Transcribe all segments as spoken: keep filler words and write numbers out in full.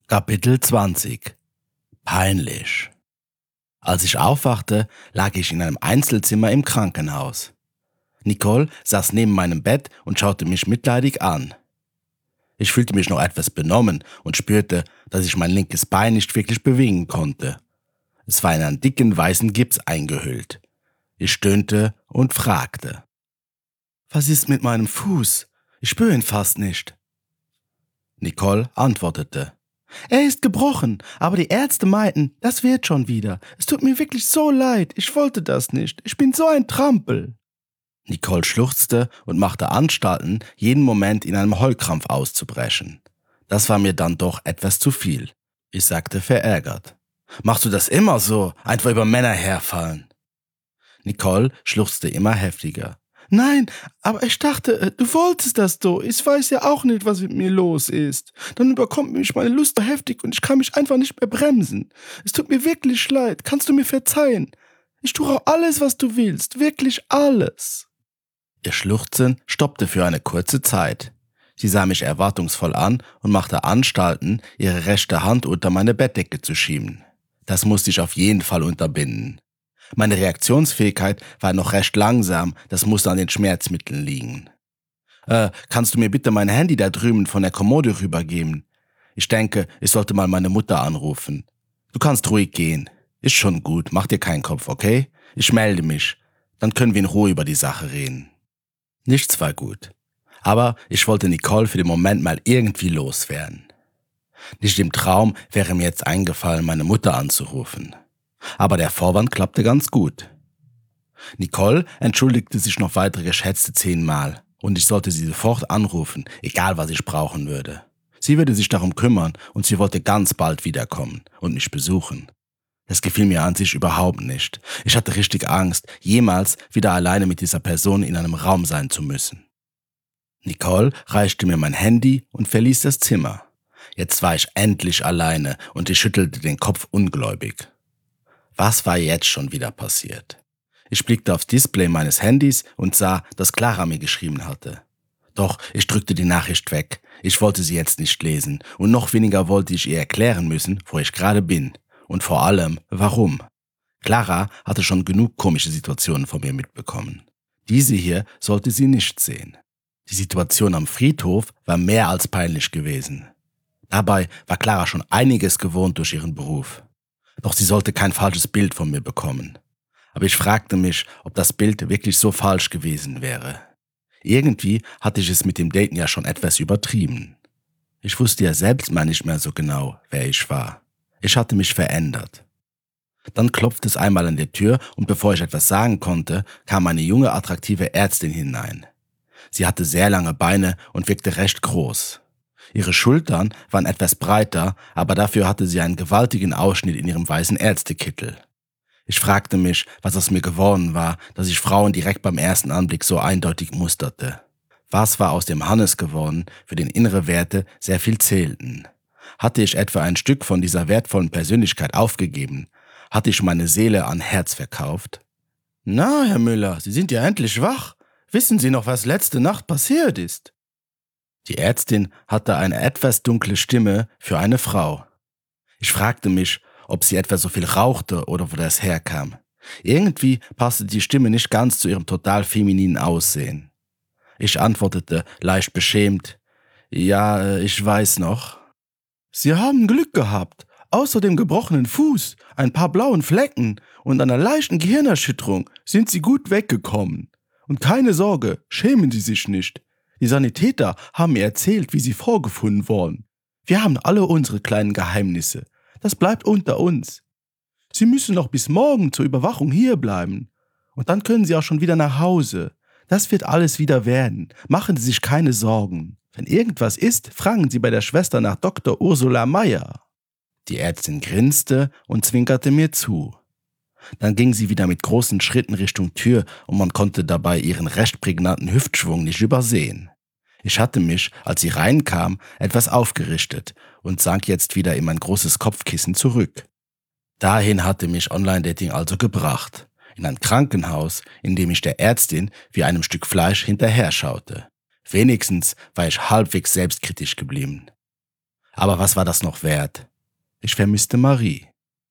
Kapitel zwanzig. Peinlich. Als ich aufwachte, lag ich in einem Einzelzimmer im Krankenhaus. Nicole saß neben meinem Bett und schaute mich mitleidig an. Ich fühlte mich noch etwas benommen und spürte, dass ich mein linkes Bein nicht wirklich bewegen konnte. Es war in einen dicken weißen Gips eingehüllt. Ich stöhnte und fragte: »Was ist mit meinem Fuß? Ich spüre ihn fast nicht.« Nicole antwortete: »Er ist gebrochen, aber die Ärzte meinten, das wird schon wieder. Es tut mir wirklich so leid, ich wollte das nicht. Ich bin so ein Trampel.« Nicole schluchzte und machte Anstalten, jeden Moment in einem Heulkrampf auszubrechen. Das war mir dann doch etwas zu viel. Ich sagte verärgert: »Machst du das immer so, einfach über Männer herfallen?« Nicole schluchzte immer heftiger. »Nein, aber ich dachte, du wolltest das so. Ich weiß ja auch nicht, was mit mir los ist. Dann überkommt mich meine Lust so heftig und ich kann mich einfach nicht mehr bremsen. Es tut mir wirklich leid. Kannst du mir verzeihen? Ich tue auch alles, was du willst. Wirklich alles.« Ihr Schluchzen stoppte für eine kurze Zeit. Sie sah mich erwartungsvoll an und machte Anstalten, ihre rechte Hand unter meine Bettdecke zu schieben. Das musste ich auf jeden Fall unterbinden. Meine Reaktionsfähigkeit war noch recht langsam, das musste an den Schmerzmitteln liegen. Äh, kannst du mir bitte mein Handy da drüben von der Kommode rübergeben? Ich denke, ich sollte mal meine Mutter anrufen. Du kannst ruhig gehen. Ist schon gut, mach dir keinen Kopf, okay? Ich melde mich. Dann können wir in Ruhe über die Sache reden. Nichts war gut. Aber ich wollte Nicole für den Moment mal irgendwie loswerden. Nicht im Traum wäre mir jetzt eingefallen, meine Mutter anzurufen. Aber der Vorwand klappte ganz gut. Nicole entschuldigte sich noch weitere geschätzte zehnmal und ich sollte sie sofort anrufen, egal was ich brauchen würde. Sie würde sich darum kümmern und sie wollte ganz bald wiederkommen und mich besuchen. Das gefiel mir an sich überhaupt nicht. Ich hatte richtig Angst, jemals wieder alleine mit dieser Person in einem Raum sein zu müssen. Nicole reichte mir mein Handy und verließ das Zimmer. Jetzt war ich endlich alleine und ich schüttelte den Kopf ungläubig. Was war jetzt schon wieder passiert? Ich blickte aufs Display meines Handys und sah, dass Clara mir geschrieben hatte. Doch ich drückte die Nachricht weg. Ich wollte sie jetzt nicht lesen und noch weniger wollte ich ihr erklären müssen, wo ich gerade bin. Und vor allem, warum. Clara hatte schon genug komische Situationen von mir mitbekommen. Diese hier sollte sie nicht sehen. Die Situation am Friedhof war mehr als peinlich gewesen. Dabei war Clara schon einiges gewohnt durch ihren Beruf. Doch sie sollte kein falsches Bild von mir bekommen. Aber ich fragte mich, ob das Bild wirklich so falsch gewesen wäre. Irgendwie hatte ich es mit dem Daten ja schon etwas übertrieben. Ich wusste ja selbst mal nicht mehr so genau, wer ich war. Ich hatte mich verändert. Dann klopfte es einmal an der Tür und bevor ich etwas sagen konnte, kam eine junge, attraktive Ärztin hinein. Sie hatte sehr lange Beine und wirkte recht groß. Ihre Schultern waren etwas breiter, aber dafür hatte sie einen gewaltigen Ausschnitt in ihrem weißen Ärztekittel. Ich fragte mich, was aus mir geworden war, dass ich Frauen direkt beim ersten Anblick so eindeutig musterte. Was war aus dem Hannes geworden, für den innere Werte sehr viel zählten? Hatte ich etwa ein Stück von dieser wertvollen Persönlichkeit aufgegeben? Hatte ich meine Seele an Herz verkauft? »Na, Herr Müller, Sie sind ja endlich wach. Wissen Sie noch, was letzte Nacht passiert ist?« Die Ärztin hatte eine etwas dunkle Stimme für eine Frau. Ich fragte mich, ob sie etwa so viel rauchte oder wo das herkam. Irgendwie passte die Stimme nicht ganz zu ihrem total femininen Aussehen. Ich antwortete leicht beschämt: »Ja, ich weiß noch.« »Sie haben Glück gehabt. Außer dem gebrochenen Fuß, ein paar blauen Flecken und einer leichten Gehirnerschütterung sind Sie gut weggekommen. Und keine Sorge, schämen Sie sich nicht. Die Sanitäter haben mir erzählt, wie Sie vorgefunden wurden. Wir haben alle unsere kleinen Geheimnisse. Das bleibt unter uns. Sie müssen noch bis morgen zur Überwachung hierbleiben. Und dann können Sie auch schon wieder nach Hause. Das wird alles wieder werden. Machen Sie sich keine Sorgen. Wenn irgendwas ist, fragen Sie bei der Schwester nach Doktor Ursula Meyer.« Die Ärztin grinste und zwinkerte mir zu. Dann ging sie wieder mit großen Schritten Richtung Tür und man konnte dabei ihren recht prägnanten Hüftschwung nicht übersehen. Ich hatte mich, als sie reinkam, etwas aufgerichtet und sank jetzt wieder in mein großes Kopfkissen zurück. Dahin hatte mich Online-Dating also gebracht, in ein Krankenhaus, in dem ich der Ärztin wie einem Stück Fleisch hinterher schaute. Wenigstens war ich halbwegs selbstkritisch geblieben. Aber was war das noch wert? Ich vermisste Marie.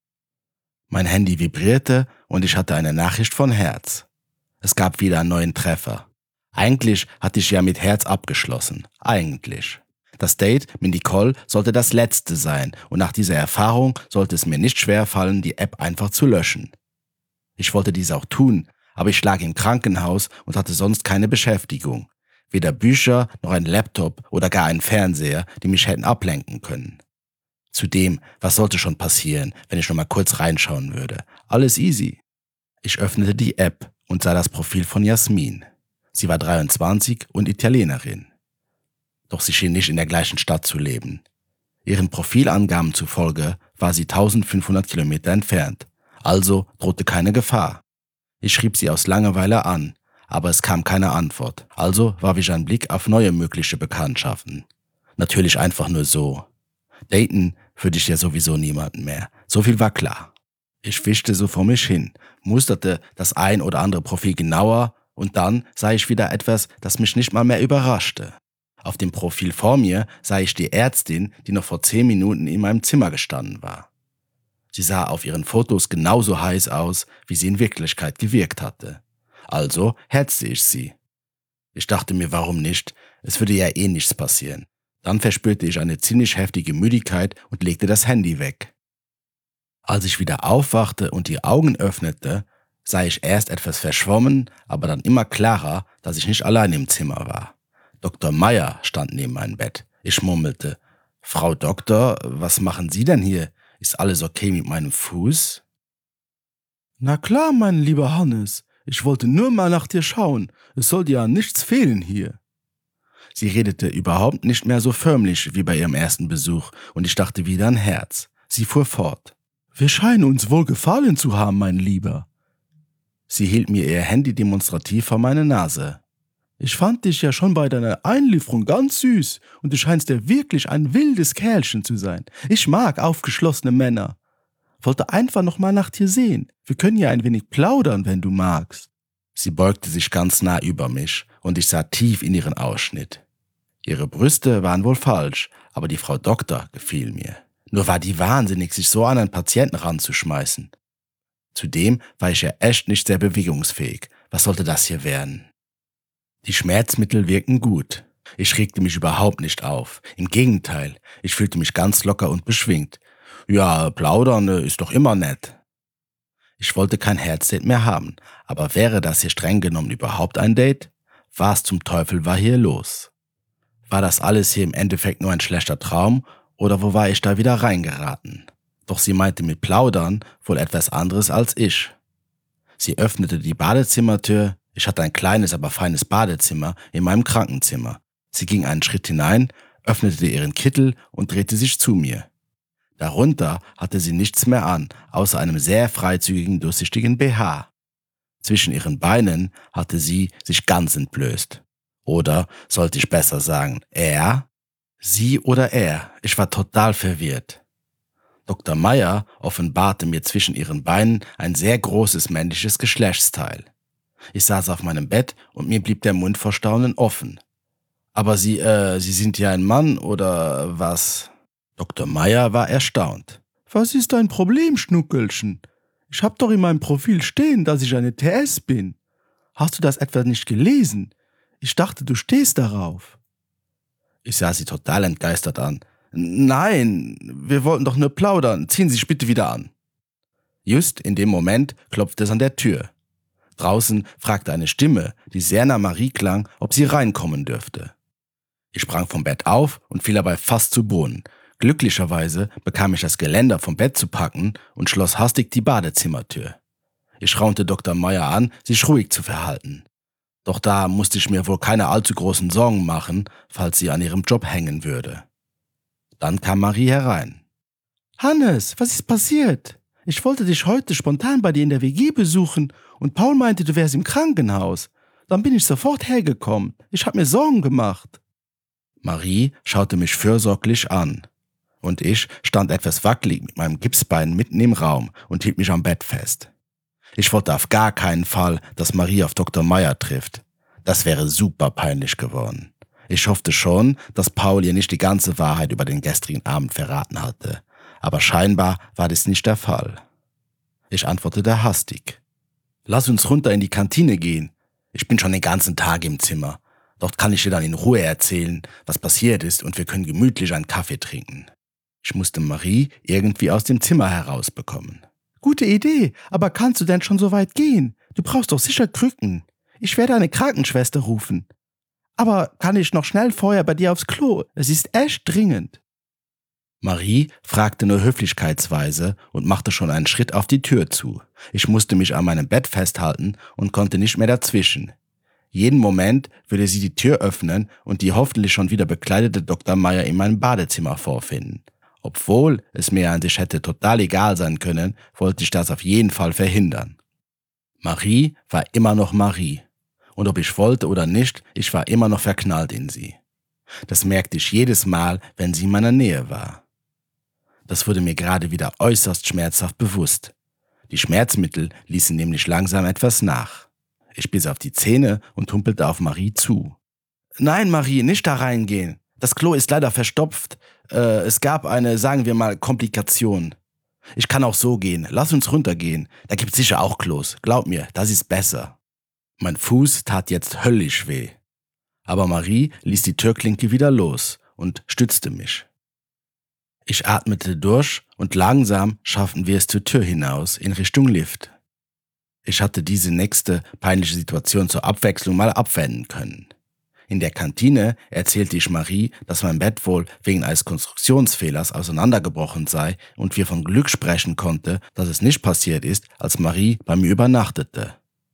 Mein Handy vibrierte und ich hatte eine Nachricht von Herz. Es gab wieder einen neuen Treffer. Eigentlich hatte ich ja mit Herz abgeschlossen. Eigentlich. Das Date mit Nicole sollte das letzte sein und nach dieser Erfahrung sollte es mir nicht schwerfallen, die App einfach zu löschen. Ich wollte dies auch tun, aber ich lag im Krankenhaus und hatte sonst keine Beschäftigung. Weder Bücher noch ein Laptop oder gar einen Fernseher, die mich hätten ablenken können. Zudem, was sollte schon passieren, wenn ich noch mal kurz reinschauen würde? Alles easy. Ich öffnete die App und sah das Profil von Jasmin. Sie war dreiundzwanzig und Italienerin. Doch sie schien nicht in der gleichen Stadt zu leben. Ihren Profilangaben zufolge war sie eintausendfünfhundert Kilometer entfernt, also drohte keine Gefahr. Ich schrieb sie aus Langeweile an, aber es kam keine Antwort, also warf ich einen Blick auf neue mögliche Bekanntschaften. Natürlich einfach nur so. Daten würde ich ja sowieso niemanden mehr, so viel war klar. Ich wischte so vor mich hin, musterte das ein oder andere Profil genauer und dann sah ich wieder etwas, das mich nicht mal mehr überraschte. Auf dem Profil vor mir sah ich die Ärztin, die noch vor zehn Minuten in meinem Zimmer gestanden war. Sie sah auf ihren Fotos genauso heiß aus, wie sie in Wirklichkeit gewirkt hatte. Also herzte ich sie. Ich dachte mir, warum nicht? Es würde ja eh nichts passieren. Dann verspürte ich eine ziemlich heftige Müdigkeit und legte das Handy weg. Als ich wieder aufwachte und die Augen öffnete, sah ich erst etwas verschwommen, aber dann immer klarer, dass ich nicht allein im Zimmer war. Doktor Meyer stand neben meinem Bett. Ich murmelte, »Frau Doktor, was machen Sie denn hier? Ist alles okay mit meinem Fuß?« »Na klar, mein lieber Hannes. Ich wollte nur mal nach dir schauen. Es soll dir ja nichts fehlen hier.« Sie redete überhaupt nicht mehr so förmlich wie bei ihrem ersten Besuch und ich dachte wieder an Herz. Sie fuhr fort. »Wir scheinen uns wohl gefallen zu haben, mein Lieber.« Sie hielt mir ihr Handy demonstrativ vor meine Nase. »Ich fand dich ja schon bei deiner Einlieferung ganz süß und du scheinst ja wirklich ein wildes Kerlchen zu sein. Ich mag aufgeschlossene Männer. Wollte einfach noch mal nach dir sehen. Wir können ja ein wenig plaudern, wenn du magst.« Sie beugte sich ganz nah über mich und ich sah tief in ihren Ausschnitt. Ihre Brüste waren wohl falsch, aber die Frau Doktor gefiel mir. Nur war die wahnsinnig, sich so an einen Patienten ranzuschmeißen. Zudem war ich ja echt nicht sehr bewegungsfähig. Was sollte das hier werden? Die Schmerzmittel wirken gut. Ich regte mich überhaupt nicht auf. Im Gegenteil, ich fühlte mich ganz locker und beschwingt. Ja, plaudern ist doch immer nett. Ich wollte kein Herzdate mehr haben, aber wäre das hier streng genommen überhaupt ein Date? Was zum Teufel war hier los? War das alles hier im Endeffekt nur ein schlechter Traum oder wo war ich da wieder reingeraten? Doch sie meinte mit Plaudern wohl etwas anderes als ich. Sie öffnete die Badezimmertür. Ich hatte ein kleines, aber feines Badezimmer in meinem Krankenzimmer. Sie ging einen Schritt hinein, öffnete ihren Kittel und drehte sich zu mir. Darunter hatte sie nichts mehr an, außer einem sehr freizügigen, durchsichtigen B H. Zwischen ihren Beinen hatte sie sich ganz entblößt. Oder sollte ich besser sagen, er? Sie oder er? Ich war total verwirrt. Doktor Meyer offenbarte mir zwischen ihren Beinen ein sehr großes männliches Geschlechtsteil. Ich saß auf meinem Bett und mir blieb der Mund vor Staunen offen. »Aber Sie, äh, Sie sind ja ein Mann, oder was?« Doktor Meyer war erstaunt. »Was ist dein Problem, Schnuckelchen? Ich hab doch in meinem Profil stehen, dass ich eine T S bin. Hast du das etwa nicht gelesen? Ich dachte, du stehst darauf.« Ich sah sie total entgeistert an. »Nein, wir wollten doch nur plaudern. Ziehen Sie sich bitte wieder an.« Just in dem Moment klopfte es an der Tür. Draußen fragte eine Stimme, die sehr nach Marie klang, ob sie reinkommen dürfte. Ich sprang vom Bett auf und fiel dabei fast zu Boden. Glücklicherweise bekam ich das Geländer vom Bett zu packen und schloss hastig die Badezimmertür. Ich raunte Doktor Meyer an, sich ruhig zu verhalten. Doch da musste ich mir wohl keine allzu großen Sorgen machen, falls sie an ihrem Job hängen würde. Dann kam Marie herein. »Hannes, was ist passiert? Ich wollte dich heute spontan bei dir in der W G besuchen und Paul meinte, du wärst im Krankenhaus. Dann bin ich sofort hergekommen. Ich habe mir Sorgen gemacht.« Marie schaute mich fürsorglich an. Und ich stand etwas wackelig mit meinem Gipsbein mitten im Raum und hielt mich am Bett fest. Ich wollte auf gar keinen Fall, dass Marie auf Doktor Meyer trifft. Das wäre super peinlich geworden. Ich hoffte schon, dass Paul ihr nicht die ganze Wahrheit über den gestrigen Abend verraten hatte, aber scheinbar war dies nicht der Fall. Ich antwortete hastig. Lass uns runter in die Kantine gehen. Ich bin schon den ganzen Tag im Zimmer. Dort kann ich dir dann in Ruhe erzählen, was passiert ist, und wir können gemütlich einen Kaffee trinken. Ich musste Marie irgendwie aus dem Zimmer herausbekommen. Gute Idee, aber kannst du denn schon so weit gehen? Du brauchst doch sicher Krücken. Ich werde eine Krankenschwester rufen. Aber kann ich noch schnell vorher bei dir aufs Klo? Es ist echt dringend. Marie fragte nur höflichkeitsweise und machte schon einen Schritt auf die Tür zu. Ich musste mich an meinem Bett festhalten und konnte nicht mehr dazwischen. Jeden Moment würde sie die Tür öffnen und die hoffentlich schon wieder bekleidete Doktor Meyer in meinem Badezimmer vorfinden. Obwohl es mir an sich hätte total egal sein können, wollte ich das auf jeden Fall verhindern. Marie war immer noch Marie. Und ob ich wollte oder nicht, ich war immer noch verknallt in sie. Das merkte ich jedes Mal, wenn sie in meiner Nähe war. Das wurde mir gerade wieder äußerst schmerzhaft bewusst. Die Schmerzmittel ließen nämlich langsam etwas nach. Ich biss auf die Zähne und humpelte auf Marie zu. Nein, Marie, nicht da reingehen. Das Klo ist leider verstopft. Äh, es gab eine, sagen wir mal, Komplikation. Ich kann auch so gehen. Lass uns runtergehen. Da gibt's sicher auch Klos. Glaub mir, das ist besser. Mein Fuß tat jetzt höllisch weh. Aber Marie ließ die Türklinke wieder los und stützte mich. Ich atmete durch und langsam schafften wir es zur Tür hinaus in Richtung Lift. Ich hatte diese nächste peinliche Situation zur Abwechslung mal abwenden können. In der Kantine erzählte ich Marie, dass mein Bett wohl wegen eines Konstruktionsfehlers auseinandergebrochen sei und wir von Glück sprechen konnten, dass es nicht passiert ist, als Marie bei mir übernachtete.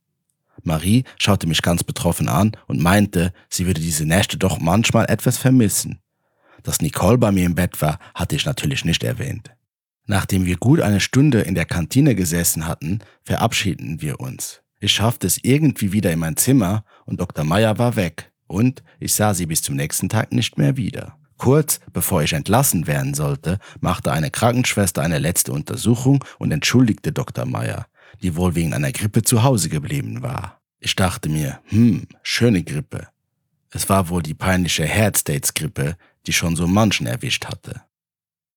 Marie schaute mich ganz betroffen an und meinte, sie würde diese Nächte doch manchmal etwas vermissen. Dass Nicole bei mir im Bett war, hatte ich natürlich nicht erwähnt. Nachdem wir gut eine Stunde in der Kantine gesessen hatten, verabschiedeten wir uns. Ich schaffte es irgendwie wieder in mein Zimmer und Doktor Meyer war weg und ich sah sie bis zum nächsten Tag nicht mehr wieder. Kurz bevor ich entlassen werden sollte, machte eine Krankenschwester eine letzte Untersuchung und entschuldigte Doktor Meyer, die wohl wegen einer Grippe zu Hause geblieben war. Ich dachte mir, hm, schöne Grippe. Es war wohl die peinliche Head-States-Grippe, die schon so manchen erwischt hatte.